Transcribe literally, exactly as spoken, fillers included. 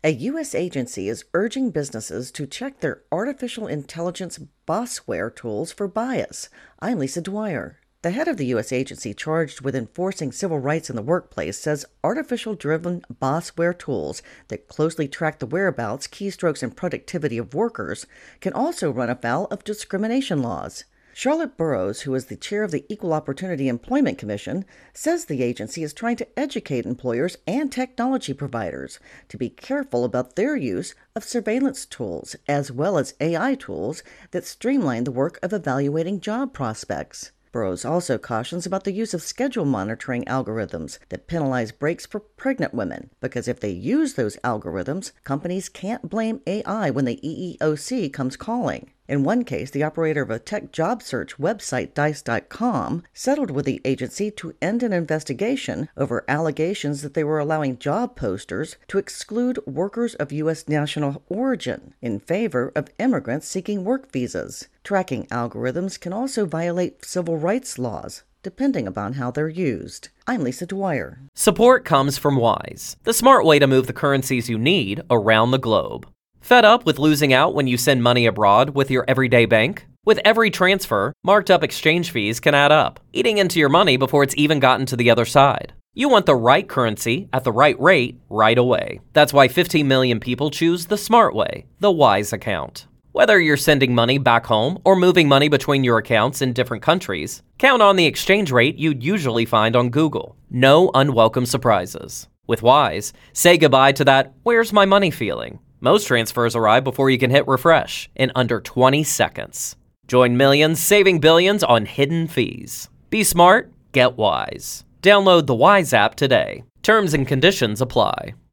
A U S agency is urging businesses to check their artificial intelligence bossware tools for bias. I'm Lisa Dwyer. The head of the U S agency charged with enforcing civil rights in the workplace says artificial-driven bossware tools that closely track the whereabouts, keystrokes, and productivity of workers can also run afoul of discrimination laws. Charlotte Burrows, who is the chair of the Equal Opportunity Employment Commission, says the agency is trying to educate employers and technology providers to be careful about their use of surveillance tools, as well as A I tools that streamline the work of evaluating job prospects. Burrows also cautions about the use of schedule monitoring algorithms that penalize breaks for pregnant women, because if they use those algorithms, companies can't blame A I when the E E O C comes calling. In one case, the operator of a tech job search website, Dice dot com, settled with the agency to end an investigation over allegations that they were allowing job posters to exclude workers of U S national origin in favor of immigrants seeking work visas. Tracking algorithms can also violate civil rights laws, depending upon how they're used. I'm Lisa Dwyer. Support comes from Wise, the smart way to move the currencies you need around the globe. Fed up with losing out when you send money abroad with your everyday bank? With every transfer, marked up exchange fees can add up, eating into your money before it's even gotten to the other side. You want the right currency at the right rate right away. That's why fifteen million people choose the smart way, the Wise account. Whether you're sending money back home or moving money between your accounts in different countries, count on the exchange rate you'd usually find on Google. No unwelcome surprises. With Wise, say goodbye to that "where's my money" feeling. Most transfers arrive before you can hit refresh in under twenty seconds. Join millions saving billions on hidden fees. Be smart, get Wise. Download the Wise app today. Terms and conditions apply.